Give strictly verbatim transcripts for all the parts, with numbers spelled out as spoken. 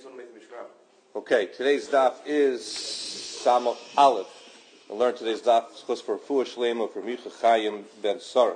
Okay, today's daf is Samach Aleph. We'll learn today's daf Chus for Refuah Shlema for Micha Chaim Ben Sarah.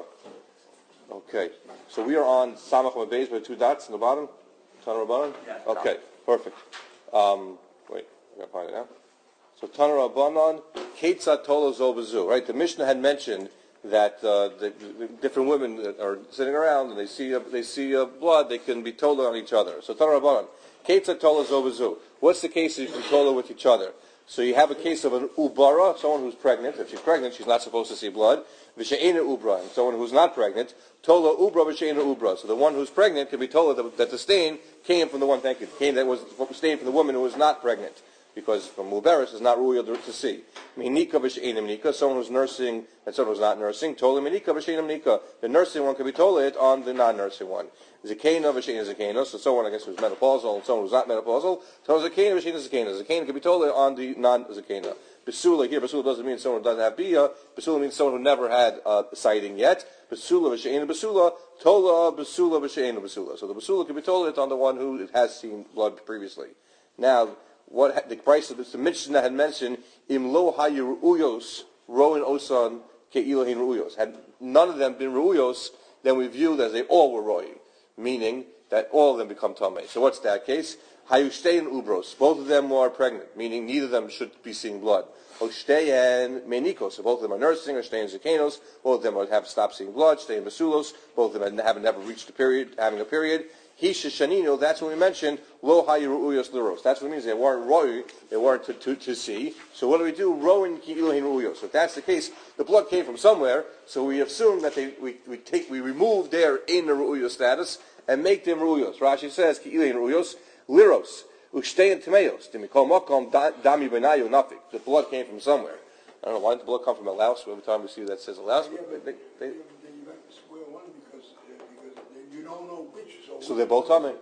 Okay, so we are on Samach Mabez with two dots in the bottom. Tana Rabbanan? Yes. Okay, perfect. Um, wait, I gotta find it now. So Tana Rabbanan, Ketzat Tolo Zobazu. Right, the Mishnah had mentioned that uh, the, the different women that are sitting around and they see uh, they see uh, blood, they can be told on each other. So Tana Rabbanan, Ketzat Tolo Zobazu. What's the case that you can tola with each other? So you have a case of an ubara, someone who's pregnant. If she's pregnant, she's not supposed to see blood. V'she'ena ubra, and someone who's not pregnant, tola ubra v'she'ena ubra. So the one who's pregnant can be told that, that the stain came from the one, thank you, came that was stain from the woman who was not pregnant, because from muberis is not ruya to see. Minika v'she'ena minika, someone who's nursing and someone who's not nursing, tola minika v'she'ena minika. The nursing one can be told it on the non-nursing one. Zakena v'she'ena zakena, so someone, I guess, who's menopausal and someone who's not menopausal, so zakena v'she'ena zakena. Zakena can be told on the non-zakena. Basula here, basula doesn't mean someone who doesn't have bia. Basula means someone who never had uh, sighting yet. Basula v'she'ena basula, tola basula v'she'ena basula. So the basula can be told on the one who has seen blood previously. Now, what the price of this, the Mishnah had mentioned, im lo hayu ru'uyos, roin osan ke'ilohin ru'uyos. Had none of them been ru'uyos, then we view that they all were roy, meaning that all of them become tamei. So what's that case? Hayushtein ubros, both of them are pregnant, meaning neither of them should be seeing blood. Oshtein menikos, so both of them are nursing, or shtein zikenos, both of them have stopped seeing blood, shtein basulos, both of them haven't never reached a period, having a period. Hisha shanino, that's when we mentioned lo hayuruyos liros. That's what it means. They weren't roy, they weren't to, to, to see. So what do we do? Roin ki ilohin ruyos. So if that's the case, the blood came from somewhere. So we assume that they we, we take we remove their in the ruyos status and make them ruyos. Rashi says ki ilohin ruyos liros ushtein temeos dimikol makom dami benayu nafik. The blood came from somewhere. I don't know why did the blood come from a louse. Every time we see that says a louse, yeah, but they, they, then you back to square one because uh, because you don't know which. So, so they're both tummy.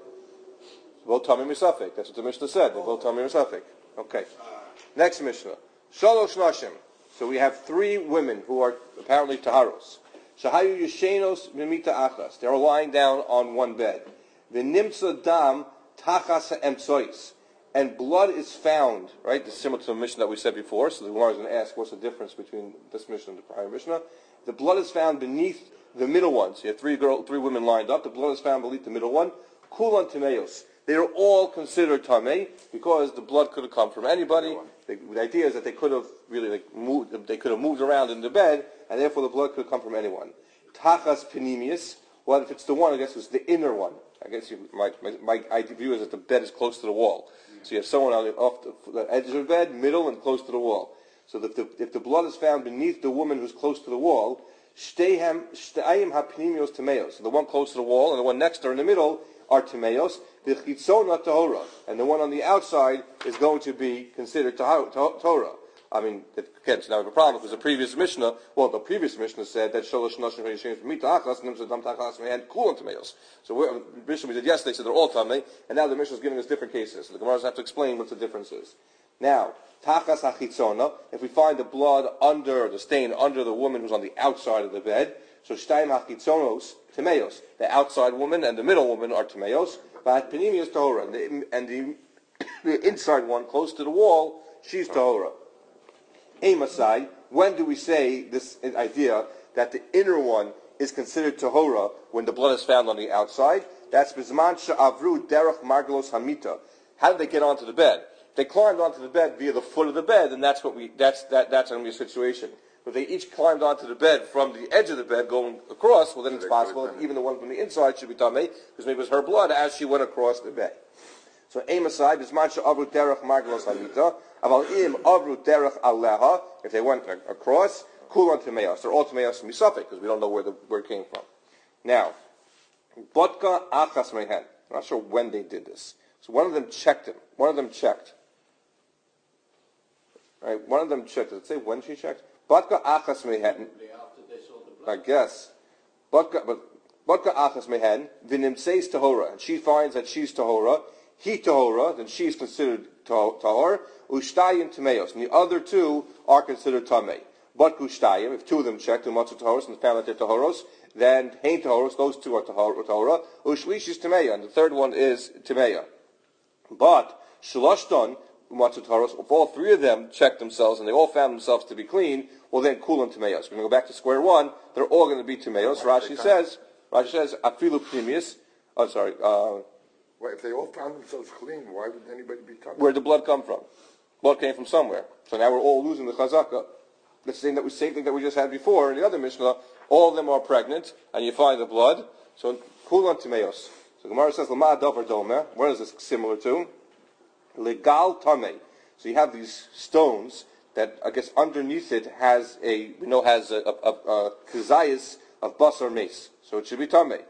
Both tummy misafik. That's what the Mishnah said. They're both tummy misafik. Okay. Next Mishnah. Shalosh nashim. So we have three women who are apparently taharos. Shahayu yeshenos mimita achas. They're lying down on one bed. V'nimtza dam tachas ha'emtsois. And blood is found, right? This is similar to the Mishnah that we said before. So the Gemara is going to ask, what's the difference between this Mishnah and the prior Mishnah? The blood is found beneath the middle one. So you have three girl, three women lined up. The blood is found beneath the middle one. Kulan timeos. They are all considered tamei because the blood could have come from anybody. They, the idea is that they could have really like moved. They could have moved around in the bed, and therefore the blood could have come from anyone. Tachas penimius. Well, if it's the one, I guess it's the inner one. I guess you, my, my my view is that the bed is close to the wall. So you have someone on the, off the, the edge of the bed, middle, and close to the wall. So that the, if the blood is found beneath the woman who's close to the wall, shteihem shteihem hapnimios temeos. So the one close to the wall and the one next to her in the middle are temeos. V'chitzona tahora, and the one on the outside is going to be considered tahora. I mean, again, so now we have a problem because the previous Mishnah, well, the previous Mishnah said that shalosh nashim hayishem mita achas nimsa dam tachas mehan kulan temeos. So the Mishnah we did yesterday said they're all tamei, and now the Mishnah is giving us different cases. So the Gemara have to explain what the difference is. Now, tachas hachitzona, if we find the blood under the stain under the woman who's on the outside of the bed, so shtayim hachitzonos temeos, the outside woman and the middle woman are temeos, but penimi is tahora, and the, and the the inside one close to the wall, she's tahora. Amasai, when do we say this idea that the inner one is considered tahora when the blood is found on the outside? That's bizman sha'avru derech margalos hamita. How did they get onto the bed? If they climbed onto the bed via the foot of the bed, then that's what we that's that that's going to be a situation. But they each climbed onto the bed from the edge of the bed going across, well then it's possible that even the one from the inside should be tamei, because maybe it was her blood as she went across the bed. So Amasai, bizman sha'avru derech margalos hamita. Aval im avru derech aleha, if they went across, kulan temeos. They're all temeos from misafik, because we don't know where the where it came from. Now, botka achas mehen. I'm not sure when they did this. So one of them checked him. One of them checked. Right? One of them checked. Does it say when she checked? Botka achas mehen. I guess. Botka, but botka achas mehen. Vinim says tahora, and she finds that she's tahora. He tahora, then she's considered tahor. Ushtayim temeos, and the other two are considered tamei. But ushtayim, if two of them checked, umatzu tahoros, and found that they're tahoros, then hein tahoros, those two are tahora. Ushlish is temeya, and the third one is temeya. But Shalashton, Umatzu Taharos, if all three of them checked themselves and they all found themselves to be clean, well then Kulan Tameos. We're going to go back to square one. They're all going to be Tameos. Rashi says, Rashi says, Afilu Pnimius. Oh, sorry. Uh, well, if they all found themselves clean, why would anybody be Tameos? Where did the blood come from? Blood came from somewhere. So now we're all losing the Chazakah. The same, that we, same thing that we just had before in the other Mishnah. All of them are pregnant, and you find the blood. So Kulan Tameos. So Gemara says, Lama Davar Domer. What is this similar to? Legal Tameh. So you have these stones that, I guess, underneath it has a, we know has a, a, a, a kazayas of basar mace. So it should be Tameh.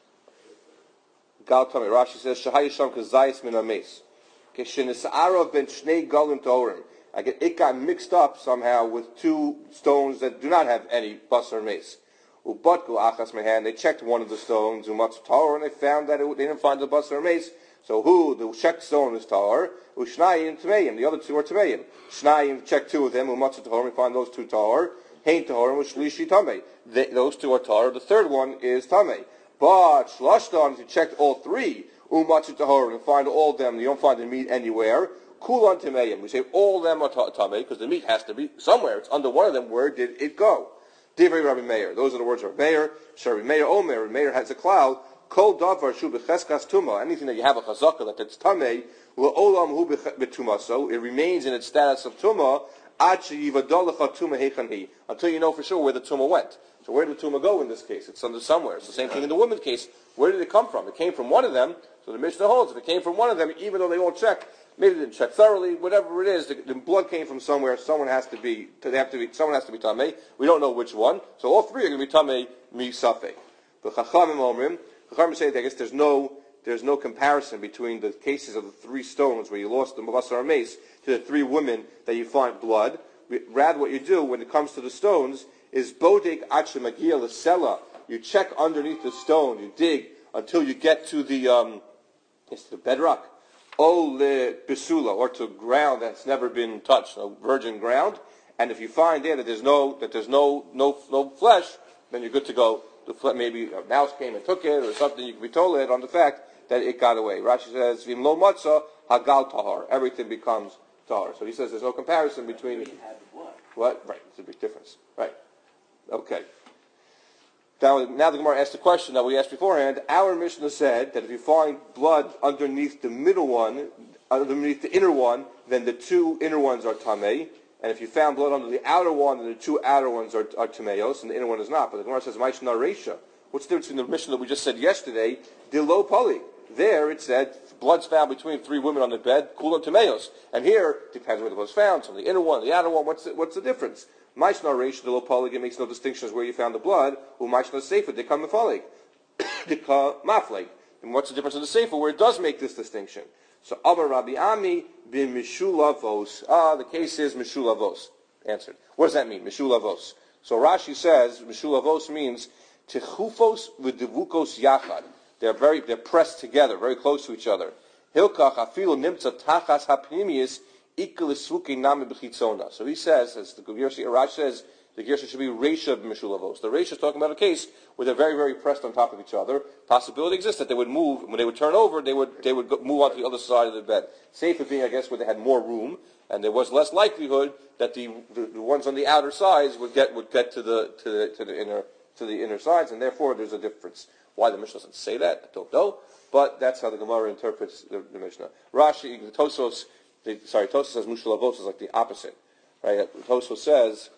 Gal Tameh. Rashi says, Shahayisham kazayas min mace. Keshenisara ben shnei galim torim. I get it got mixed up somehow with two stones that do not have any basar mace. Ubatku achas mehan. They checked one of the stones, umatz tahor, and they found that it, they didn't find the basar mace. So who the checked stone is tahor? Ushnayim tameim. The other two are tameim. Shnayim checked two of them. Umatz tahor. We find those two tahor. Hein tahor and ushlishi tamei. Those two are tahor. The third one is tamei. But shlashtan, if you checked all three, umatz tahor, and find all of them, you don't find the meat anywhere. Kulan tameim. We say all of them are tamei because the meat has to be somewhere. It's under one of them. Where did it go? Divrei Rabbi Meir. Those are the words of Rabbi Meir. Rabbi Meir Omer. Rabbi Meir has a cloud. Kol davar shu b'cheskas tuma. Anything that you have a chazaka that it's tamei, l'olam hu b'tuma. So it remains in its status of tuma until you know for sure where the tuma went. So where did the tuma go in this case? It's under somewhere. It's the same thing in the woman's case. Where did it come from? It came from one of them. So the Mishnah holds if it came from one of them, even though they all checked, maybe they didn't check thoroughly, whatever it is, the, the blood came from somewhere. Someone has to be. They have to be. Someone has to be tamei. We don't know which one. So all three are going to be tamei mi safek. The chachamim omrim. Chachamim say that I guess there's no there's no comparison between the cases of the three stones where you lost the basar mace to the three women that you find blood. Rather, what you do when it comes to the stones is bodek achshe magia l'sela. You check underneath the stone, you dig until you get to the um, it's the bedrock, o le besula, or to ground that's never been touched, no virgin ground. And if you find there that there's no that there's no no no flesh, then you're good to go. The maybe a mouse came and took it, or something. You can be told it on the fact that it got away. Rashi says, "Vim lo matzah hagal tahar." Everything becomes tahar. So he says there's no comparison between. What? Right. It's a big difference. Right. Okay. Now, now the Gemara asked the question that we asked beforehand. Our Mishnah said that if you find blood underneath the middle one, underneath the inner one, then the two inner ones are tamei. And if you found blood under the outer one, then the two outer ones are, are tameos, and the inner one is not. But the Gemara says, Maishna Reisha. What's the difference between the Mishnah that we just said yesterday? Dilo Pali. There it said, blood's found between three women on the bed, kulan tameos. And here, depends where the blood's found. So the inner one, the outer one, what's the, what's the difference? Maishna Reisha, Dilo Pali, it makes no distinction as where you found the blood. Who Maishna Sefer, Dika Mafalik. Dika Maflik. And what's the difference in the Sefer where it does make this distinction? So Amar Rabbi Ami bin Mishulavos. Ah, the case is Mishulavos. Answered. What does that mean? Mishulavos. So Rashi says Mishulavos means Tichufos v'divukos yachad. They're very they're pressed together, very close to each other. Hilkach afilu nimtza tachas hapnimius ikelisuke nami b'chitzona. So he says, as the Gershi Rashi says, the Gershi should be Reisha b'Mishulavos. The Reisha is talking about a case where they're very, very pressed on top of each other. Possibility exists that they would move, when they would turn over, they would they would go, move on to the other side of the bed. Safer being, I guess, where they had more room, and there was less likelihood that the, the, the ones on the outer sides would get would get to the to the to the inner to the inner sides, and therefore there's a difference. Why the Mishnah doesn't say that, I don't know, but that's how the Gemara interprets the, the Mishnah. Rashi, the Tosos, the, sorry, Tosos says Mishulavos is like the opposite, right? Tosos says.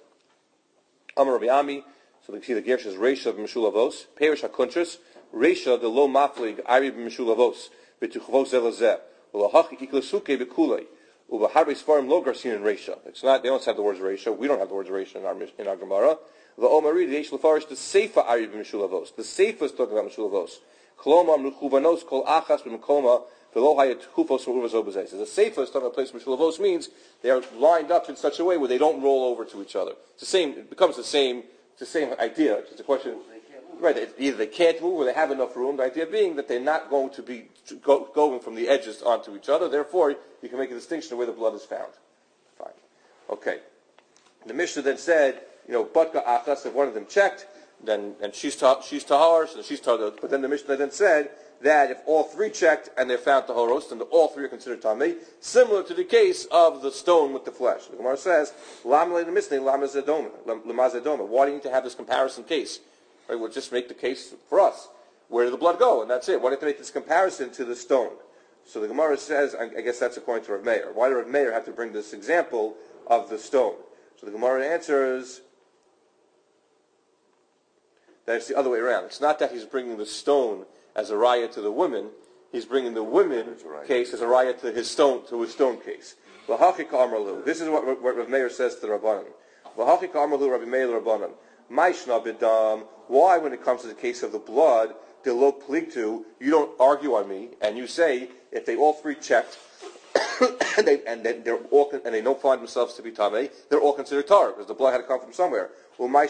Amar Rabbi Ami, so we see the Gersh is Reisha b'Mishulavos, Perish HaKuntras, Reisha the lo maflig Ari b'Mishulavos, v'tuchavos zelazeh, u'lahachi iklesuke b'kulei, u'b'harbe svarim lo garsin in Reisha. It's not, they don't have the words Reisha, we don't have the words Reisha in our, in our Gemara. The Omari, the Eish Lefarish, the Seifa Ari b'Mishulavos. The Seifa is talking about Mishulavos. Chloma mnuchuvanos kol achas b'mekoma, v'lo hayat chufos u'uvas obazeh. So the Seifa is talking about a place Mishulavos means they are lined up in such a way where they don't roll over to each other. It's the same, it becomes the same, it's the same idea. It's a question, right, either they can't move or they have enough room. The idea being that they're not going to be go, going from the edges onto each other. Therefore, you can make a distinction of where the blood is found. Fine. Okay. The Mishnah then said, you know, Batka Achas, if one of them checked, then and she's ta, she's tahar, so she's tahar. But then the Mishnah then said that if all three checked and they're found tahoros, then all three are considered tamei, similar to the case of the stone with the flesh. The Gemara says, why do you need to have this comparison case? Right, we'll just make the case for us. Where did the blood go? And that's it. Why do you have to make this comparison to the stone? So the Gemara says, I guess that's according to Rav Meir. Why did Rav Meir have to bring this example of the stone? So the Gemara answers that it's the other way around. It's not that he's bringing the stone as a raya to the women. He's bringing the women case as a raya to his stone to his stone case. This is what, what Rav Meir says to the Rabbanan. Why, when it comes to the case of the blood, you don't argue on me, and you say if they all three checked and they and they, they're all and they don't find themselves to be tamei, they're all considered tar because the blood had to come from somewhere. Why,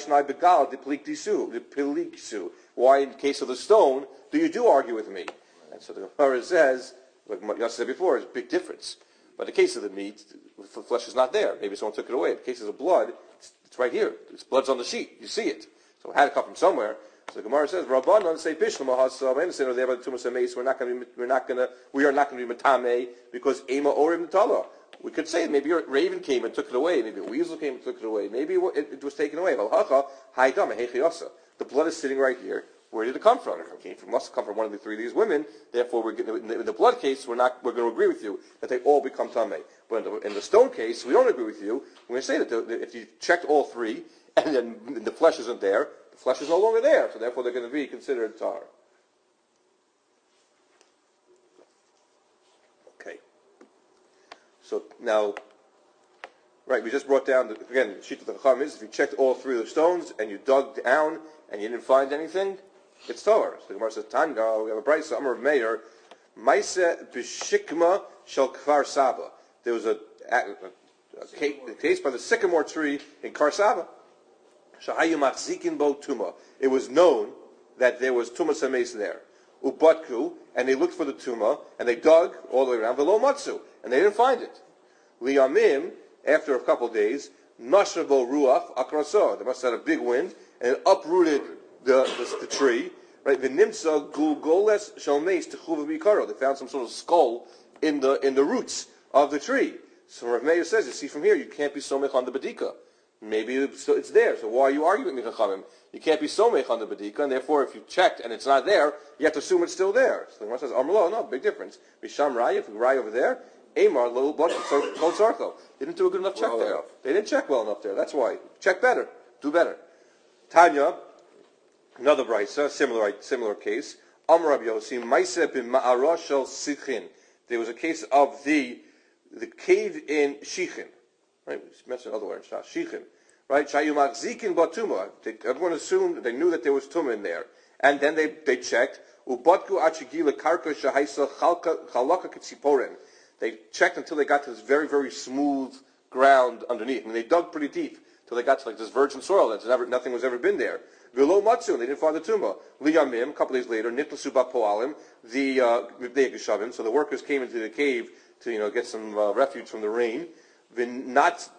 in the case of the stone, do you do argue with me? And so the Gemara says, like Yossi said before, it's a big difference. But in the case of the meat, the flesh is not there. Maybe someone took it away. In the case of the blood, it's, it's right here. It's blood's on the sheet. You see it. So it had to come from somewhere. So the Gemara says, "Rabbanon say Bishlam Hasav." I understand there by the Tumas Hameis. We're not going to be. We're not going to. We are not going to be Matame because Ema Orim Natala. We could say maybe a raven came and took it away. Maybe a weasel came and took it away. Maybe it, it was taken away. The blood is sitting right here. Where did it come from? It came from, must come from one of the three of these women. Therefore, we're getting, in, the, in the blood case, we're not. We're going to agree with you that they all become tamei. But in the, in the stone case, we don't agree with you. We're going to say that the, the, if you checked all three and then the flesh isn't there, the flesh is no longer there. So therefore, they're going to be considered tar. Okay. So now, right, we just brought down the, again. The sheet of the Chacham is if you checked all three of the stones and you dug down and you didn't find anything, it's Torah. So the Gemara says, Tanga, we have a brayso, Amar of Meir, Maise b'shikma shel Kfar Saba. There was a, a, a, case, a case by the sycamore tree in Kfar Saba. Shahayu machzikin bo tuma. It was known that there was tuma sameis there. Ubatku, and they looked for the tuma, and they dug all the way around, velo matzu, and they didn't find it. Liyamim, after a couple of days, nashrabo ruach akraso. They must have had a big wind, and it uprooted the, the, the tree. Right, v'nimsa gulgoles shalmeis techuva b'ikaro. They found some sort of skull in the in the roots of the tree. So Rav Meir says, you see from here, you can't be somech on the bedika. Maybe it's, it's there. So why are you arguing with Chachamim? You can't be somech on the bedika, and therefore, if you checked and it's not there, you have to assume it's still there. So the Gemara says, Amrlo, no, big difference. Misham Raya, if we Raya over there, Amar little blood cold sarko. They didn't do a good enough check well there. Enough. They didn't check well enough there. That's why. Check better. Do better. Tanya. Another brayso, similar similar case. Amar Rabbi Yossi, Maiseh b'ma'ara shel Sichin. There was a case of the the cave in Shichin. Right, we mentioned another word, Shichin. Right, Shayu machzikin batuma. Everyone assumed they knew that there was tumah in there, and then they they checked. Ubatku achigila karka shahaisa chalaka kitziporen. They checked until they got to this very very smooth ground underneath. I mean, they dug pretty deep till they got to like this virgin soil that's never nothing was ever been there. V'lo matzu, they didn't find the tumah. Liyamim, a couple days later, nitlasu ba'poalim, the uh, so the workers came into the cave to you know get some uh, refuge from the rain. V'natzu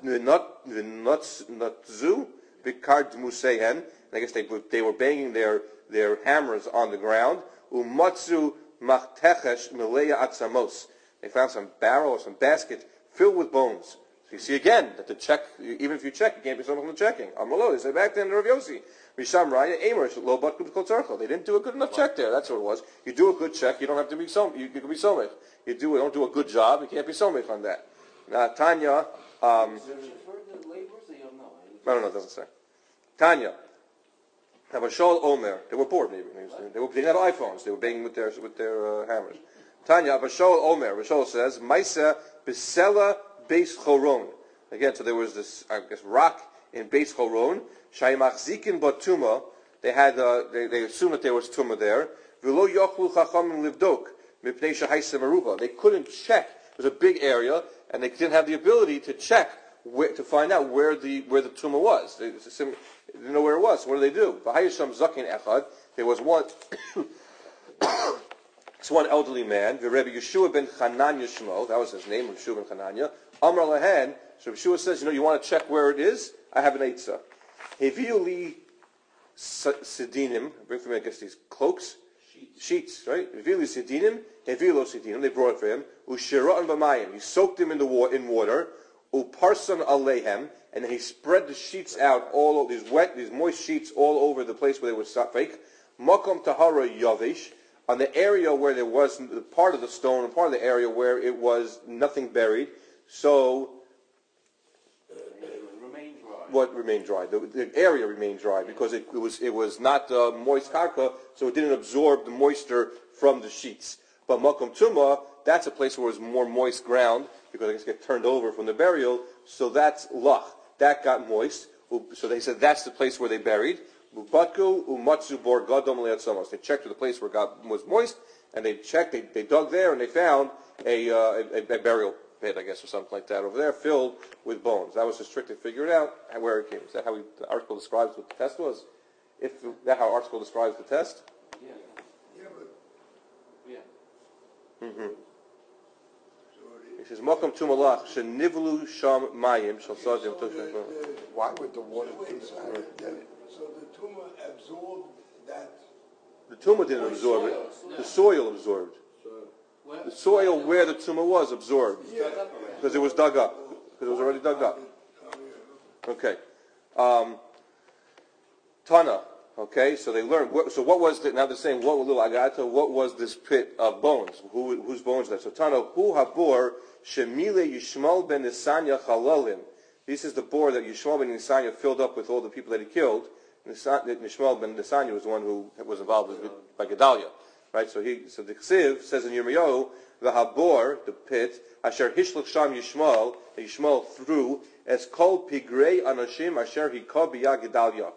b'kard musehen. I guess they they were banging their their hammers on the ground. Umatzu machtechesh mileya atzamos. They found some barrel or some basket filled with bones. So you see again that the check, even if you check, you can't be someone from the checking. Amalo, they say back then to Rav Yossi. Misham Raya, Amar, lo batku b'kol tzarcho. They didn't do a good enough check there. That's what it was. You do a good check, you don't have to be so. You, you can be somech. You do don't do a good job, you can't be somech on that. Now Tanya. Um, Does it refer to laborers? Or you don't know? I don't know. It doesn't say. Tanya. Habashol Omer. They were bored. Maybe they, were, they didn't have iPhones. They were banging with their with their uh, hammers. Tanya. Habashol Omer. Habashol says, Maisa Bisela Beis Choron. Again, so there was this, I guess, rock in Beis Choron. Shaymach Zikin Batuma. They had, uh, they, they assumed that there was tumah there. V'lo yochlu chachamim livdok mipnei shahaisa meruba. They couldn't check. It was a big area, and they didn't have the ability to check where, to find out where the where the tumah was. They, they didn't know where it was. So what do they do? V'hayisham zakin echad. There was one. It's one elderly man. V'Rebbe Yeshua ben Chananya Shmo. That was his name, Yeshua ben Chananya. Amar lahen. So Yeshua says, you know, you want to check where it is? I have an eitzah. Heviu li sedinim. Bring for me, I guess, these cloaks. sheets. Sheets, right? Vili sidinim, hevilo sidinim. They brought it for him. Ushiratan b'mayim. He soaked them in the wa- in water. Uparsan alehem, and then he spread the sheets out all over these wet, these moist sheets all over the place where they were safek. Makom tahara yavish, on the area where there was part of the stone, and part of the area where it was nothing buried. So what remained dry? The, the area remained dry because it, it was it was not uh, moist karka, so it didn't absorb the moisture from the sheets. But makom tuma, that's a place where it was more moist ground because it get turned over from the burial. So that's lach. That got moist. So they said that's the place where they buried. Bubatku umatsu bor gadom leatzamos. They checked to the place where it got, was moist, and they checked. They, they dug there, and they found a, uh, a, a burial pit, I guess, or something like that over there, filled with bones. That was just trick to figure it out where it came. Is that how we, the article describes what the test was? If that how article describes the test? Yeah. Yeah, but Yeah. Mm-hmm. so the, He says, "Makom tumalach shenivlu sham mayim shal sadim." so the, the, Why would the water do that? I don't get it. so the tumor absorbed that. The tumor didn't absorb it. The soil absorbed. Well, The soil where the tumor was absorbed because it was dug up. Because it was already dug up. Okay. Um, Tana. Okay, so they learned. What, so what was the, now they're saying what little agata? What was this pit of bones? Who, whose bones are that? So Tana, who habor shemile Yishmael ben Nisanya chalalim. This is the bore that Yishmael ben Nisanya filled up with all the people that he killed. Yishmael ben Nisanya was the one who was involved with, by Gedalia, right? So he, so the Ksiv says in Yirmiyahu, the habor, the pit, asher hishlach sham Yishmael, that Yishmael threw as kol pigrei anashim asher hikah b'yad Gedalia.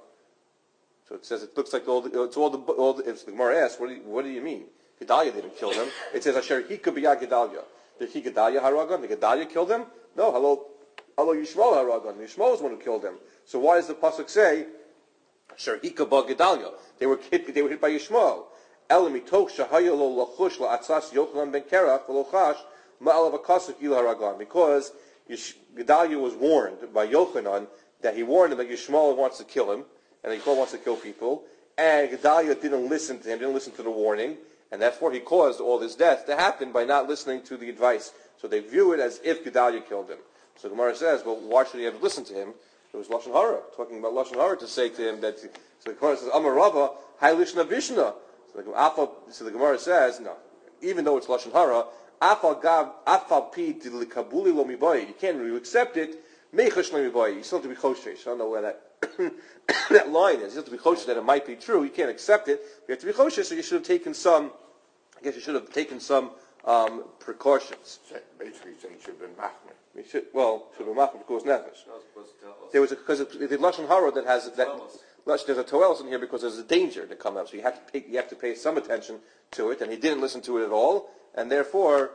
So it says it looks like all the, it's all the, all the, it's the Gemara asks, what do you, what do you mean? Gedalia didn't kill them. It says Asher Hika b'yad Gedalia. Did he Gedalia haragon? Did Gedalia kill them? No. Hello, hello Yishmael haragon. Yishmael was the one who killed them. So why does the pasuk say Asher Hika ba Gedalia? They were hit. They were hit by Yishmael. Elami toch shahaya lo lachush la'atzas Yochanan ben Kerach v'lochash ma'alav akasuk il haragon. Because Gedalia was warned by Yochanan that he warned him that Yishmael wants to kill him. And he wants to kill people, and Gedalia didn't listen to him, didn't listen to the warning, and therefore he caused all this death to happen by not listening to the advice. So they view it as if Gedalia killed him. So Gemara says, well, why should he have listened to him? It was Lashon Hara, talking about Lashon Hara to say to him that, so the Gemara says, Amar Rava, Hai Lishna Vishna. So the, so the Gemara says, no, even though it's Lashon Hara, Afal Gav, Afal Pi, Kabuli Lo Mibai, you can't really accept it, Mechash Lo Mibai, you still have to be Choshesh. I don't know where that that line is. You have to be choshesh that it might be true. You can't accept it. You have to be choshesh, so you should have taken some. I guess you should have taken some um, precautions. So basically, saying should have been machmir. You should, well, should have been machmir because nefesh. There was because the lashon hara that has that. There's a toelos in here because there's a danger to come out. So you have to pay, you have to pay some attention to it, and he didn't listen to it at all, and therefore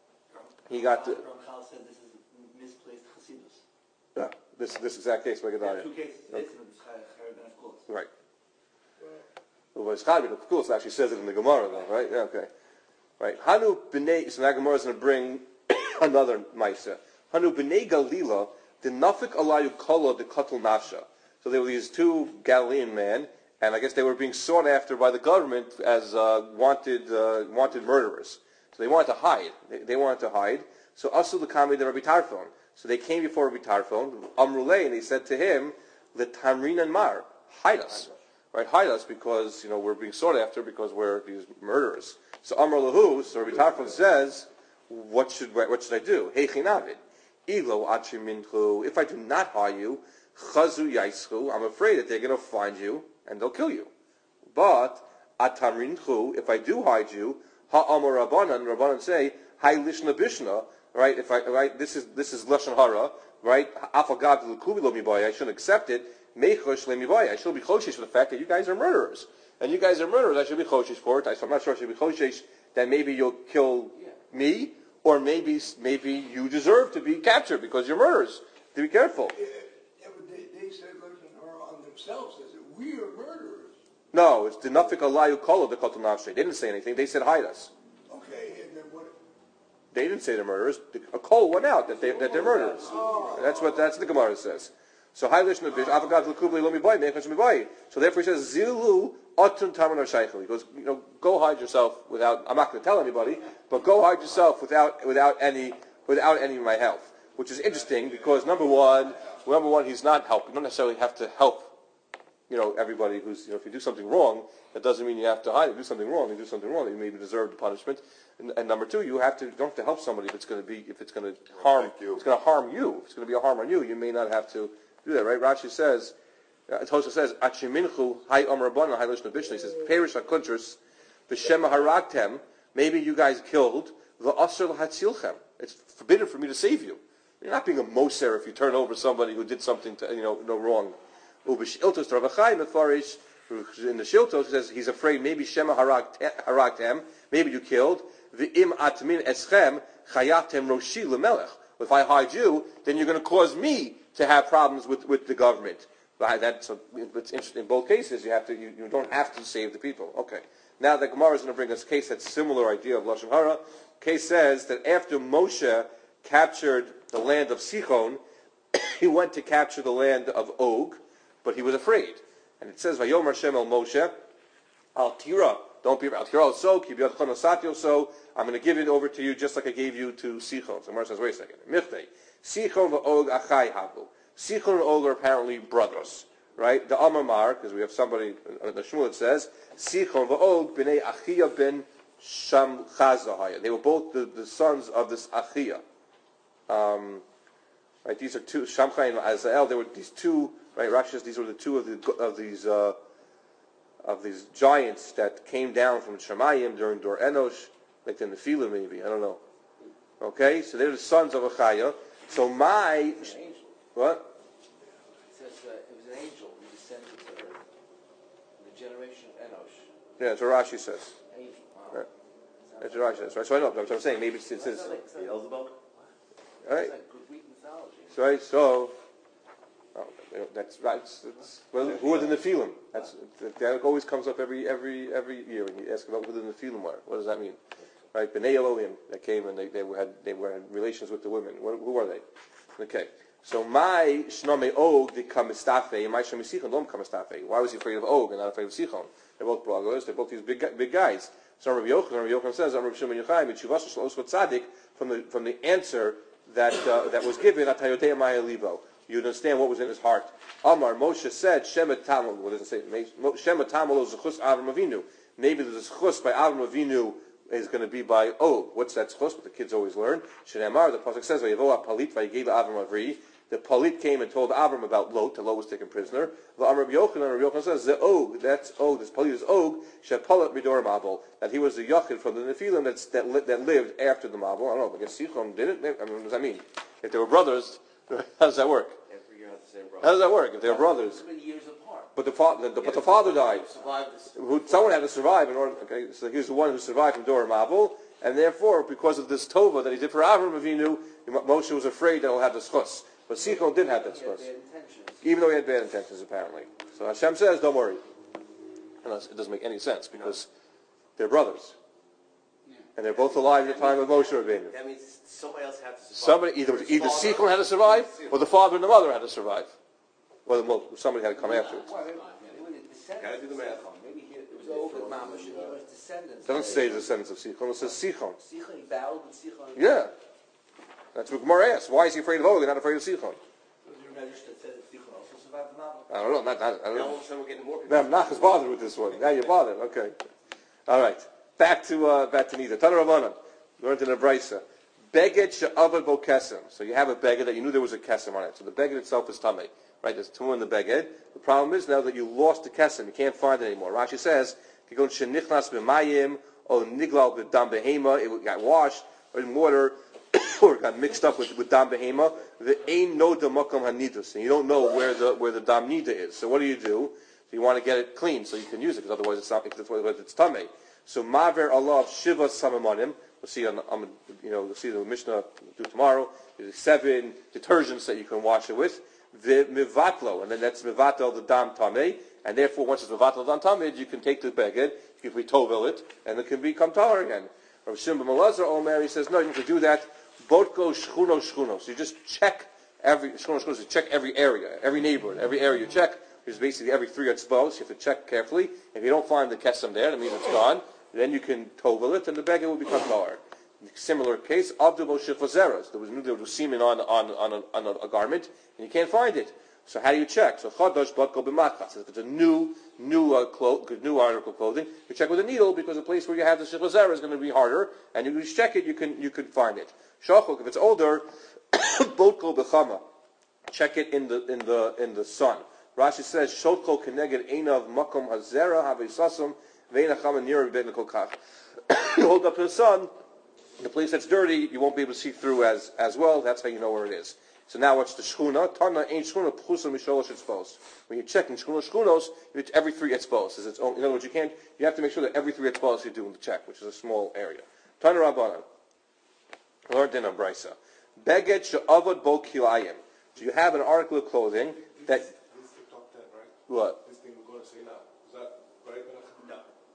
he got. The, Ramchal said this is misplaced chasidus. yeah, this this exact case by Gedalia. Two cases. Okay. This and Chayr of course. Right. Well, Shchabit, of course, actually says it in the Gemara, though, right? Yeah, okay. Right. Hanu b'nei, so now Gemara is going to bring another Maisa. Hanu b'nei Galila, the nafik alayu kala the katul nafsha. So there were these two Galilean men, and I guess they were being sought after by the government as uh, wanted uh, wanted murderers. So they wanted to hide. They, they wanted to hide. So asu l'kami the Rabbi Tarfon. So they came before Rabbi Tarfon, Amrulay, and they said to him, the Tamrin and Mar, hide us. Right, hide us because, you know, we're being sought after because we're these murderers. So Amr Lahu, so Rabbi Tarfon says, what should what should I do? Hey Chinavid, Ilo Achiminchu, if I do not hire you, Chazu Yaischu, I'm afraid that they're going to find you and they'll kill you. But Atamrinchu, if I do hide you, Ha'amar Rabbanan, Rabbanan say, Hai Lishna Bishna, right? If I right, this is this is Lashon Hara, right? Afagav l'kubi lo miboy, I shouldn't accept it. Mechosh le miboy, I should be choshesh for the fact that you guys are murderers, and you guys are murderers. I should be choshesh for it. I, so I'm not sure I should be choshesh that maybe you'll kill me, or maybe maybe you deserve to be captured because you're murderers. To be careful. Yeah, yeah, but they, they said Lashon Hara on themselves. They said, we are murderers. No, it's the nafik alayu kolo the kotel nafshe. They didn't say anything. They said hide us. Okay, and then what? They didn't say they're murderers. A call went out that they that they're murderers. That's what that's what the Gemara says. So Hailish Nabish, Avagad Lakubli Lomi Boy, Mechash Miboy. So therefore he says, Zilu Otun Taman Shaykhel. He goes, you know, go hide yourself without, I'm not going to tell anybody, but go hide yourself without without any without any of my help. Which is interesting because number one, number one, he's not helping. You don't necessarily have to help, you know, everybody who's, you know, if you do something wrong, that doesn't mean you have to hide. If you do something wrong, you do something wrong, you maybe deserve the punishment. And, and number two, you have to, you don't have to help somebody if it's going to be, if it's going to harm, you. it's going to harm you. If it's going to be a harm on you, you may not have to do that, right? Rashi says, uh, Tosha says, Achiminchu, Hai Omer Rabbanan, Hai Lishna Bishna. He says, Perish HaKuntras, B'Shem HaRagtem, maybe you guys killed, the Asr L'Hatzilchem. It's forbidden for me to save you. You're not being a moser if you turn over somebody who did something to, you know, no wrong. In the Shiltos, he says he's afraid maybe Shema haragtem, maybe you killed. The im atmin eschem chayatem roshi lemelech. If I hide you, then you're going to cause me to have problems with, with the government. That's a, it's interesting. In both cases, you have to you, you don't have to save the people. Okay. Now the Gemara is going to bring us a case that's similar idea of lashon hara. Case says that after Moshe captured the land of Sichon, he went to capture the land of Og, but he was afraid. And it says, Vayomer Hashem el Moshe, Al Tira, don't be Al Tira so, Kibiyat Chonasatio so, I'm going to give it over to you just like I gave you to Sichon. So Mar says, wait a second. Michte, Sichon v'Og achai habu. Sichon and Og are apparently brothers, right? The Amamar, because we have somebody, in the Shmuel it says, Sichon v'Og b'nei Achia ben Sham Chazahaya. They were both the, the sons of this Achia. Um, right, these are two Shamchai and Azael. There were these two, right? Rashi says these were the two of the of these uh, of these giants that came down from Shemayim during Dor Enosh, like the Nephilim, maybe I don't know. Okay, so they're the sons of Achaya. So my what? It says uh, it was an angel who descended to earth, the generation of Enosh. Yeah, that's what Rashi says. Angel. Wow. Right. That's what Rashi says. Right. So I know. That's what I'm saying. Maybe it's it's. it's Beelzebub. All right. It's like Greek mythology. So, right, so oh, that's right. It's, it's, well, who are the Nephilim? That's that always comes up every every every year when you ask about who the Nephilim were. What does that mean? Right, Bnei Elohim that came and they, they had they were had relations with the women. What, who are they? Okay, so my Shnome Og the Kamistafe and my Shnome Sichon don't Kamistafe. Why was he afraid of Og and not afraid of Sichon? They're both brothers. They're both these big big guys. So Rabbi Yochanan, Rabbi Yochanan says, Rabbi Shimon Yochai, Mitzvah Shlosh Tzaddik, from the from the answer that uh, that was given, Atayotea Maya Libo. You understand what was in his heart. Amar Moshe said, Shema Tamal. What does it say? Shema Tamal Zechus Avram Avinu. Maybe the Zechus by Avram Avinu is going to be by Og. What's that Zechus? What the kids always learn. Shenamar. The pasuk says, Vayevoa Palit Vayigei Avram Avri. The Palit came and told Avram about Lot. The Lot was taken prisoner. The Amar Rabbi Yochanan. Rabbi Yochanan says, the Og. That's Og. This Palit is Og. Shepalat Midor Mabel. That he was the Yachid from the Nephilim that's, that li- that lived after the Mabel. I don't know. I guess Sichon didn't. I mean, what does that mean? If they were brothers, how does that work? Every year the same brother. How does that work? If they were brothers, Many years apart. but the father, the, but the father died. Survived this. Who, someone had to survive in order. Okay, so he was the one who survived from Dor Mabel, and therefore, because of this tova that he did for Avram Avinu, Moshe was afraid that he'll have the schus. But Sichon did have that He had schus, bad intentions. even though he had bad intentions, apparently. So Hashem says, "Don't worry." And it doesn't make any sense because they're brothers, and they're both alive at the time of Moshe Rabbeinu. That means somebody else had to survive. Somebody either either Sichon had to survive, or the father and the mother had to survive. Well, well somebody had to come after it. Well, they, they were the descendants. Gotta do the math. of Sichon. Maybe he, it was over Mamash and he was descendants. It doesn't say the descendants of Sichon. It says Sichon. Sichon, he battled with Sichon. Yeah. That's what Gemara asks. Why is he afraid of Og and not afraid of Sichon? Was there a Medrash that said that Sichon also survived the Mabel? I don't know. Not, not, I don't Now know. all of a sudden we're getting more people. Now, I'm not as bothered with this one. Now you're bothered. Okay. All right. Back to uh, back to Nida. Tana Rabbanan. Learned in the Brisa. Beged she'avad bo kesem. So you have a beged that you knew there was a kesem on it. So the beged itself is tamei. Right? There's two in the beged. The problem is now that you lost the kesem. You can't find it anymore. Rashi says, "Kigon shenichnas b'mayim or niglal b'dam behema." It got washed or in water. Or it got mixed up with, with dam behema. The ain no demakam hanidus, and you don't know where the where the dam nida is. So what do you do? So you want to get it clean so you can use it, because otherwise it's not. Because otherwise it's tamei. So maver Allah of shiva samamanim. We'll see on, on you know we'll see the Mishnah do tomorrow. There's seven detergents that you can wash it with. The mivatlo, and then that's mivatlo the dam tamei. And therefore, once it's mivatlo dam tamei, you can take the beged, you can retovel it, and it can become taller again. Rav Shimon ben Elazar Omer, he says no, you have to do that. Botko shchuno shchuno. So you just check every shchuna shchuna, you check every area, every neighborhood, every area you check, which is basically every three etzbos. You have to check carefully. If you don't find the kesem there, that means it's gone. Then you can tovel it, and the beggar will become tar. Similar case, Abdul Shifazeras. There was there was semen on on on a, on a, a garment, and you can't find it. So how do you check? So Chadash Batko B'Machas. If it's a new new uh, clo- new article of clothing, you check with a needle because the place where you have the Shifazera is going to be harder, and you just check it, you can you can find it. Shachok, if it's older, Botko B'Chama. Check it in the in the in the sun. Rashi says Shotko Keneged Einav Makom Hazera Havisasum Ve'inachama Nira B'Bednikol Kach. You hold up to the sun. The place that's dirty, you won't be able to see through as, as well. That's how you know where it is. So now what's the shchuna? Tana ain't shchuna pchusa misholosh etzbos. When you check in shchuna shchunos, it's every three etzbos. Is its own. In other words, you can't. You have to make sure that every three etzbos you're doing the check, which is a small area. Tana Rabbanan. Lord Dinah Brisa. Beged she'avad bo kilayim. So you have an article of clothing that. This is the top ten, right? What? This thing we're going to say now. Is that right? No.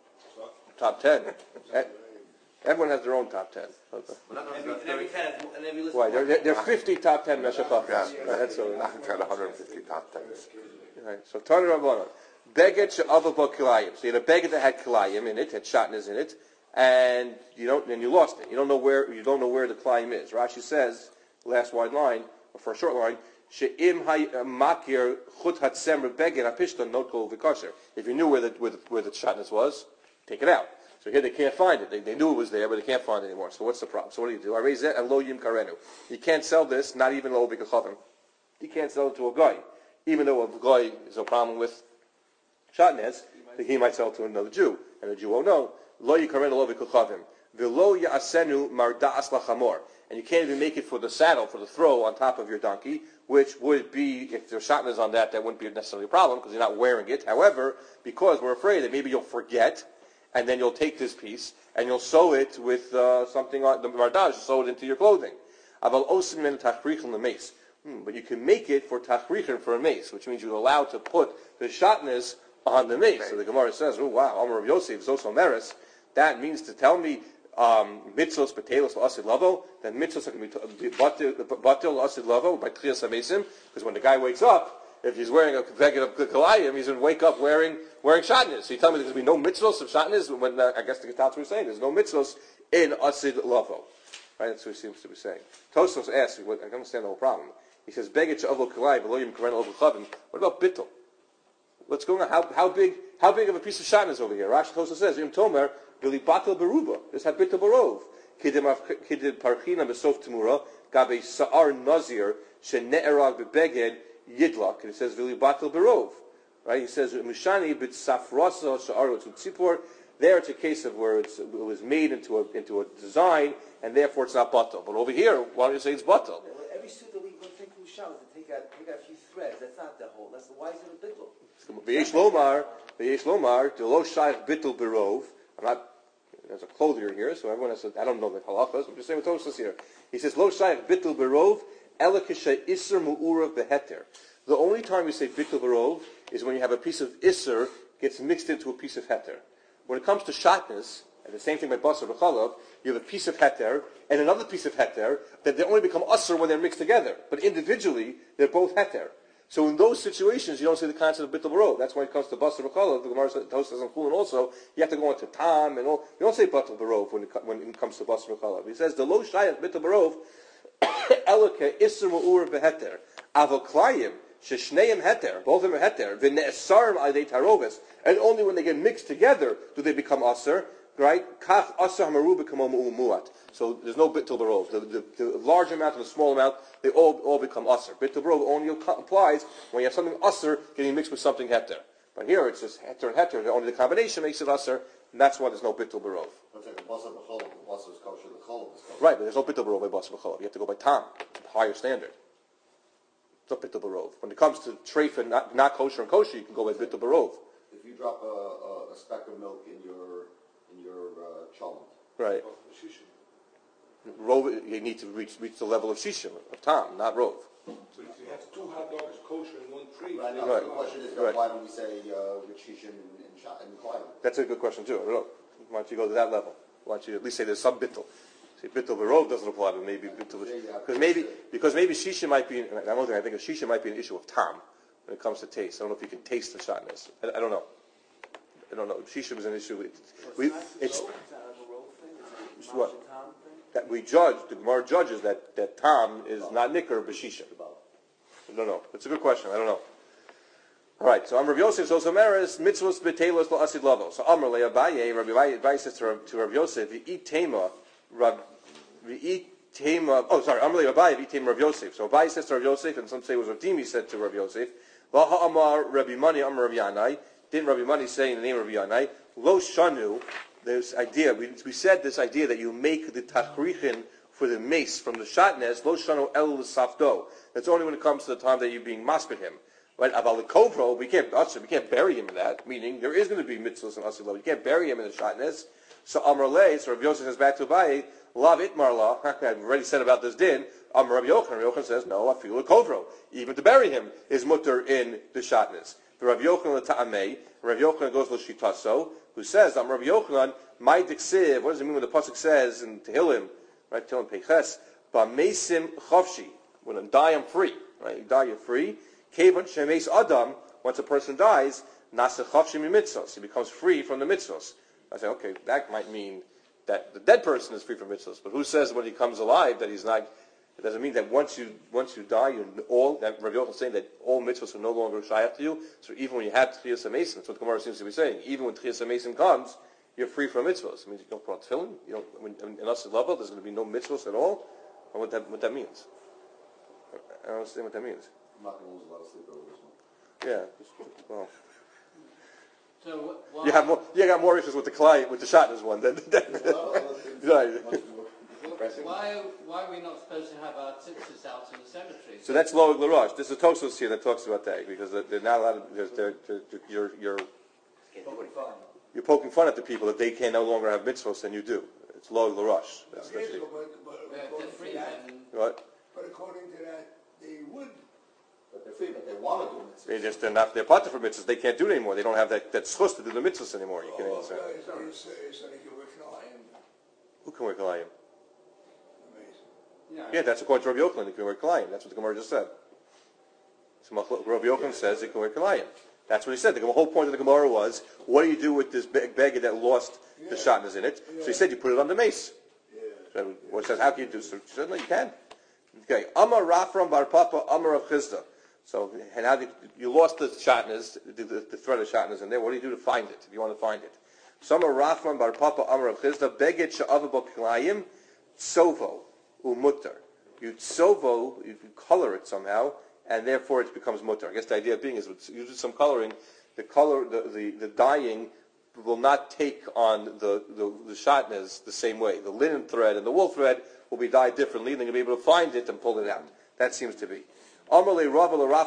Top ten. Everyone has their own top ten. Okay. Every, and every ten, and every list. Why? There, there, there are fifty top ten meshachachos. Yeah, Right, that's all. Nachman's got one hundred fifty top tens. Right. So Tana Rabbanan. Beged she'ava bo kilayim. So you had a beged that had kilayim in it, had shatnez in it, and you don't, and you lost it. You don't know where you don't know where the kilayim is. Rashi says, last wide line, or for a short line, she'im makir chut hatzem beged hapishtan not go v'kasher. If you knew where the where the, where the shatnez was, take it out. So here they can't find it. They, they knew it was there, but they can't find it anymore. So what's the problem? So what do you do? I raise it and lo yim karenu. You can't sell this, not even lo b'kachavim. You can't sell it to a guy, even though a guy is no problem with shatnez. He might sell it to another Jew, and the Jew won't know. Lo yim karenu lo b'kachavim. V'lo ya'asenu marda'as lachamor. And you can't even make it for the saddle, for the throw on top of your donkey, which would be, if there's shatnez on that, that wouldn't be necessarily a problem because you're not wearing it. However, because we're afraid that maybe you'll forget, and then you'll take this piece and you'll sew it with uh, something on the mardaj, sew it into your clothing. Aval osim men tachrichin lemeis. But you can make it for tachrichin, for a mace, which means you're allowed to put the shatnez on the mace. So the Gemara says, "Oh wow, Amar Rav Yosef zoso meres." That means to tell me um, mitzvos betelos asid lavo. Then mitzvos are going to be batil asid lavo by kliyas hamesim. Because when the guy wakes up, if he's wearing a beged of kalayim, he's going to wake up wearing wearing shatnez. So you tell me there's going to be no mitzvos of shatnez when uh, I guess the Getatz were saying there's no mitzvos in asid lavo. Right? That's what he seems to be saying. Tosfos asks, I don't understand the whole problem. He says beged she'avol kalayim v'lo yim karen over chavim. What about bittul? What's going on? How, how big how big of a piece of shatnez over here? Rashi Tosfos says Yom Tomer Bili batel beruba. This had bittul barov. Kidem parchina besof temura gabe sa'ar nazir shene'erag bebeged Yidlak, and it says Vili Batel Berov. Right? He says Mushani bit Safrasa Sha'ar Tzipor. There it's a case of where it's, it was made into a into a design, and therefore it's not batel. But over here, why don't you say it's batel? Every suit that we go take from showers to take out take out a few threads. That's not the whole. That's the why is it a bittul? V'yesh Lomar, V'yesh Lomar, Delo Shaykh Bittul Berov. I'm not. There's a clothier here, so everyone has. A, I don't know the halachas. I'm just saying what Tosfos here. He says Lo Shaykh Bittul Berov. The only time we say bittul barov is when you have a piece of isser gets mixed into a piece of heter. When it comes to shatnez, and the same thing by basar b'chalav, you have a piece of heter and another piece of heter that they only become usser when they're mixed together. But individually, they're both heter. So in those situations, you don't say the concept of bittul barov. That's when it comes to basar b'chalav. The Gemara says in Chulin also, you have to go into tam and all. You don't say bittul barov when it, when it comes to basar b'chalav. He says the lo shayach bittul barov. Elke isser mu'ur beheter. Avoklayim sheshneim heter. Both of them are heter. V'ne'esarim adei taroves. And only when they get mixed together do they become asser. Right? Kach asser hamaru become mu'umuat. So there's no bittul barov. The, the, the large amount and the small amount, they all all become asser. Bittul barov only applies when you have something asser getting mixed with something heter. But here it's just heter and heter. Only the combination makes it asser. And that's why there's no bittul barov. It's like the basar b'cholov. The basar is kosher. The cholov is kosher. Right, but there's no bittul barov by basar b'cholov. You have to go by tam, higher standard. It's not bittul barov. When it comes to treif and not, not kosher and kosher, you can go by bittul barov. If you drop a, a, a speck of milk in your in your uh, cholent, right? Rove, you need to reach reach the level of shishim of tam, not rove. So you have two hot dogs kosher in one tree. Right. Now, Right. the question is, Right. why don't we say uh, with shishim and and, shot and climate? That's a good question too. I don't know. Why don't you go to that level? Why don't you at least say there's some bittul? See, Bittul Barov doesn't apply, but maybe Bittul because maybe because maybe Shisha might be. I don't think I think Shisha might be an issue of tam when it comes to taste. I don't know if you can taste the shotness. I, I don't know. I don't know. Shisha was an issue. It, we, it's what that we judge. The Gemara judges that that tam is not nicker but Shisha. I don't know. It's a good question. I don't know. All right. So Amr Rav Yosef so Samaris mitzvos betelos lo asid lavo. So Amr le Abaye Rabbi Abaye says to Rav Yosef, "You eat tema, Rav, you eat tema." Oh, sorry. Amr le Abaye, you eat tema Rav Yosef. So Abaye says to Rav Yosef, and some say it was Rav Dimi said to Rav Yosef, "Vaha Amar Rabbi Mani Amar Rav Yanai." Didn't Rabbi Mani say in the name of Rabbi Yanai, "Lo shanu." This idea we, we said this idea that you make the tachrichin for the mace from the shatnez. Lo shanu el l'safdo. That's only when it comes to the time that you're being maspid him. Right? About the kovro, we can't we can't bury him in that. Meaning there is going to be mitzvahs and asil. You can't bury him in the shatnez. So Amar le, so Rabbi Yosef says back to Abaye, lav itmar la. I've already said about this din. Amar Rabbi Yochanan. Rabbi Yochanan says no. I feel a kovro. Even to bury him is mutter in the shatnez. The Rabbi Yochanan l'ta'amei. Rabbi Yochanan goes l'shitaso, who says Amar Rabbi Yochanan, my diksiv. What does it mean when the pasuk says in Tehillim, right? Tehillim Peiches, ba'mesim chavshi. When I die, I'm free. Right? You die, you're free. Kevan shemes adam. Once a person dies, nasa chavshi mitzvos. He becomes free from the mitzvos. I say, okay, that might mean that the dead person is free from mitzvos. But who says when he comes alive that he's not? It doesn't mean that once you once you die, you all. That Rabbi Yochanan is saying that all mitzvos are no longer shayach to you. So even when you have tchias hamesim, that's what the Gemara seems to be saying. Even when tchias hamesim comes, you're free from mitzvos. It means you don't put on tefillin. You don't. When, in us level, there's going to be no mitzvos at all. Or what that what that means? I don't understand what that means. I'm not going to lose a lot of sleep over this one. Yeah. Well. So why, You have more. You got more issues with the client with the shotness one than. than right. why why are we not supposed to have our tzitzis out in the cemetery? So that's Loig Laroche. This is Tosfos here that talks about that because they're not allowed. Because they're, they're, you're you're you're poking fun at the people that they can no longer have mitzvos than you do. It's Loig Laroche. That's, that's Okay, it. so but, but We're according free to that, and What? but according to that, they would. But they're free, but they want to do mitzvahs. They just they're not they're part of mitzvahs. They can't do it anymore. They don't have that that schus to do the mitzvahs anymore. You can Oh, answer. okay, so you say, so they can work in a lion. Who can wear kalayim? Amazing. yeah. Yeah, that's according to Rabbi Yochanan. They can wear kalayim. That's what the Gemara just said. So Rabbi Yochanan says they can wear kalayim. That's what he said. The whole point of the Gemara was, what do you do with this beg- beggar that lost the shatnez in it? So he said you put it on the mace. Yeah. So what says how can you do so? She said no, you can. Okay, Amar Rafram Bar Papa Amar of Chisda. So and how did you, you lost the shatnez, the, the, the thread of shatnez in there? What do you do to find it? If you want to find it, so Amar Rafram Bar Papa Amar of Chisda Beget Sha'avabo Kilayim Tsovo Umutter. You tsovo, you color it somehow, and therefore it becomes mutter. I guess the idea being is with you do some coloring, the color, the, the, the dyeing will not take on the, the, the shatnez the same way. The linen thread and the wool thread will be dyed differently, and then you'll be able to find it and pull it out. That seems to be. How do you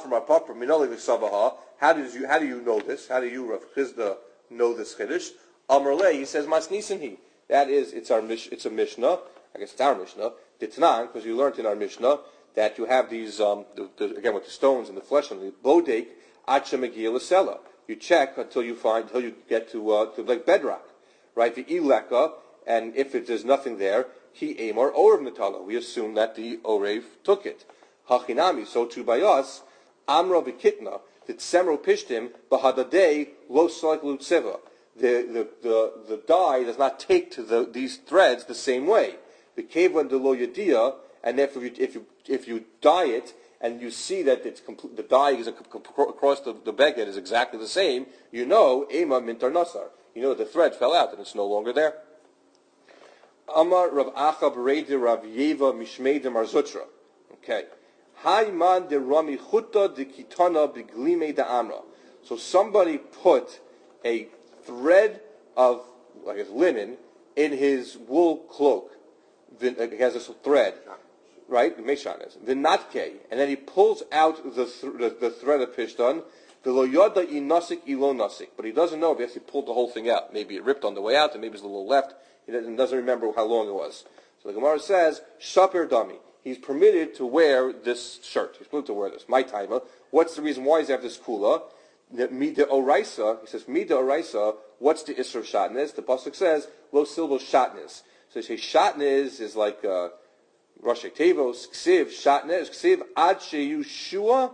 how do you know this? How do you Rav Chisda know this chiddush? Amrle, he says Masnisinhi. That is, it's our it's a mishnah. I guess it's our mishnah. Ditnan, because you learned in our mishnah that you have these um, the, the, again with the stones and the flesh on the bodek acha megia l'sela. You check until you find until you get to uh, to like bedrock, right? The ileka, and if it, there's nothing there, he amor orev natala. We assume that the orev took it. Hachinami, so too by us, Amra v'kitna, the tsemro pishtim, bahadadei lo soik lutzeva. The the the the dye does not take to the, these threads the same way. The kevan de lo yadia, and if you if you if you dye it and you see that it's complete, the dye is across the, the beged is exactly the same, you know ema mintar nasar. You know that the thread fell out and it's no longer there. Amar Rav Acha b'reidi Rav Yeva mishmeidim arzutra. Okay. Hayman de Rami Chuta de Kitana Biglime de Amra. So somebody put a thread of, like it's linen, in his wool cloak. He has this thread, right? Meshanes. Vinatke, and then he pulls out the th- the, the thread of Pishtan. The lo yoda inasik ilo nasik, but he doesn't know if he pulled the whole thing out. Maybe it ripped on the way out, and maybe there's a little left. He doesn't remember how long it was. So the Gemara says, Shaper Dami. He's permitted to wear this shirt. He's permitted to wear this. My timer. What's the reason why he's after this kula? Mida oraisa. He says, Mida oraisa. What's the isra shatnez? The pasuk says, Lo silbo shatnez. So you say shatnez is like uh, Rosh Tevos, ksiv, shatnez, ksiv, ad sheyu shua,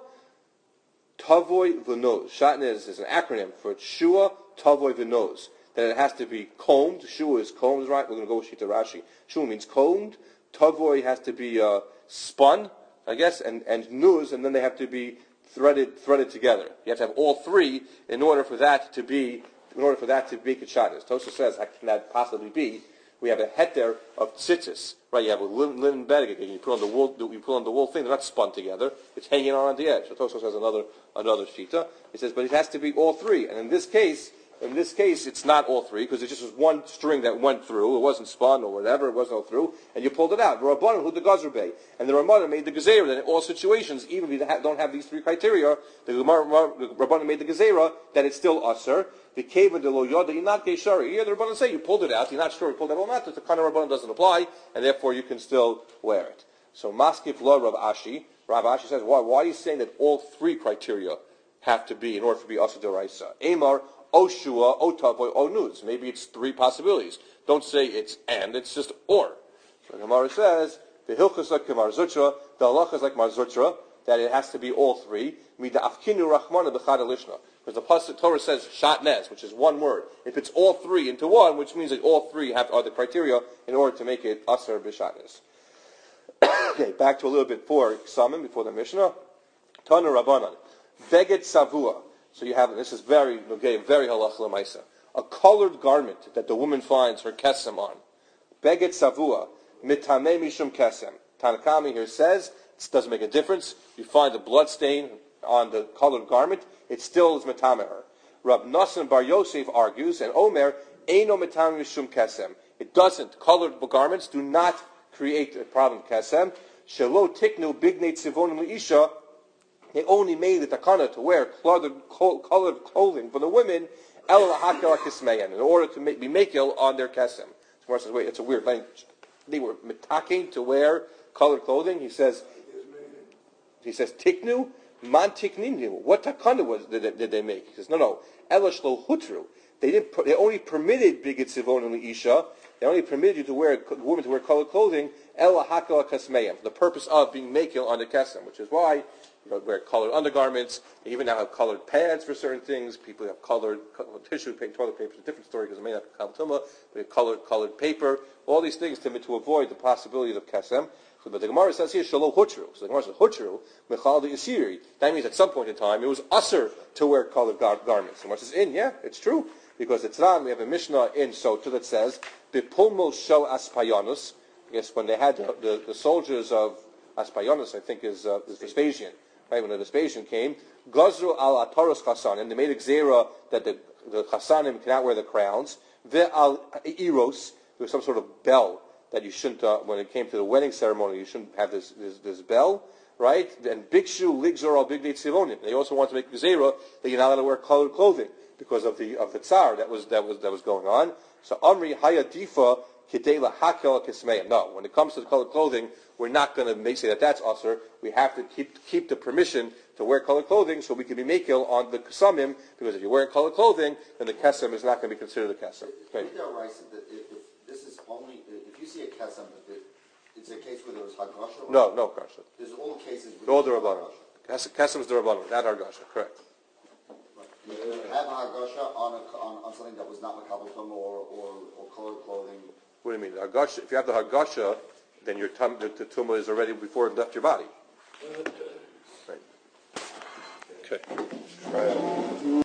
tavoy v'noz. Shatnez is an acronym for shua, tavoy v'noz. That it has to be combed. Shua is combed, right? We're going to go with Shita Rashi. Shua means combed. Tavoy has to be uh, spun, I guess, and, and nuz, and then they have to be threaded threaded together. You have to have all three in order for that to be in order for that to make a shatnez. Tosha says, how can that possibly be? We have a heter of tzitzis, right? You have a linen, linen bed, you put on the wool, you put on the wool thing. They're not spun together; it's hanging on the edge. So Tosha says another another shita. He says, but it has to be all three, and in this case. In this case, it's not all three, because it just was one string that went through. It wasn't spun or whatever. It wasn't all through. And you pulled it out. Rabbanan, who the Gazer Bay. And the Ramana made the Gezerah that in all situations, even if you don't have these three criteria, the Rabbanan made the Gezerah that it's still Aser. The Keva de Lo Yoda, you're not Geshari. Here the Rabbanan say you pulled it out. You're not sure you pulled it out or not. The kind of Rabbanan doesn't apply, and therefore you can still wear it. So Maskif Lo Rav Ashi. Rav Ashi says, why? Why are you saying that all three criteria have to be in order to be Aser D'Oraisa? Amar, O shua, o tavoy, o nuz. Maybe it's three possibilities. Don't say it's and, it's just or. So the Gemara says, the hilchas like Mar Zutra, the halacha is like Mar Zutra, that it has to be all three. Mida afkinu rachmana b'chad alishna. Because the pasuk Torah says shatnez, which is one word. If it's all three into one, which means that all three have are the criteria in order to make it aser b'shatnez. Okay, back to a little bit for Ksamim, before the Mishnah. Tana Rabbanan. Beged savua. So you have, this is very, okay, very halacha l'maisa. A colored garment that the woman finds her kesem on. Beged savua, mitameh mishum kesem. Tanakami here says, it doesn't make a difference. You find a blood stain on the colored garment, it still is mitameh her. Rab Nassan Bar Yosef argues, and Omer, eino mitameh mishum kesem. It doesn't. Colored garments do not create a problem kesem. Shelo tiknu bignei tzivonim leisha. They only made the takana to wear colored, colored clothing for the women, el hakel kismeyan, in order to make, be makel on their kesem. So says, wait, it's a weird language. They were mitaking to wear colored clothing. He says, he says tiknu man tikninu. What takana was did they, did they make? He says, no, no, elash lo hutru. They didn't. They only permitted bigit sivon and isha. They only permitted you to wear women to wear colored clothing, el hakel kismeyan, for the purpose of being makel on the kesem, which is why. You know, wear colored undergarments. They even now have colored pads for certain things. People have colored, colored tissue paper, toilet paper. It's a different story because it may not be kaltuma, but have colored colored paper. All these things to, to avoid the possibility of kesem. So, but the Gemara says here shalom hutru. So the Gemara says hutru mechal the isiri. That means at some point in time it was usher to wear colored gar- garments. The Gemara says in yeah, it's true because it's not. We have a Mishnah in Sota that says bipulmo shel aspayanus. I guess when they had the, the, the soldiers of Aspayanus, I think is uh, is Vespasian. Right, when the Vespasian came, Gazru al Ataros Chasanim, they made a gzera that the, the Chasanim cannot wear the crowns. Ve al Eros, there was some sort of bell that you shouldn't, uh, when it came to the wedding ceremony, you shouldn't have this this, this bell, right? And Bikshu Ligzor al Bigdei Tzivonim. They also want to make a gzera that you're not allowed to wear colored clothing because of the of the tsar that was that was that was going on. So Amri Hayadifa Kidela Hakel Kismeya. No, when it comes to the colored clothing, we're not going to say that that's usher. We have to keep keep the permission to wear colored clothing so we can be makil on the kesamim, because if you're wearing colored clothing, then the kesem is not going to be considered a kesem. Okay. If, if this is only, if you see a kesem, it's a case where there was hagasha? No, no hagasha. There's all cases with all the rabbanon. Kesem is the rabbanon, not hagasha. Correct. You have hagasha on, a, on on something that was not makabel tum or, or or colored clothing. What do you mean? Hagasha, if you have the hagasha, then your tum, the, the tumah is already before it left your body. Right. Okay.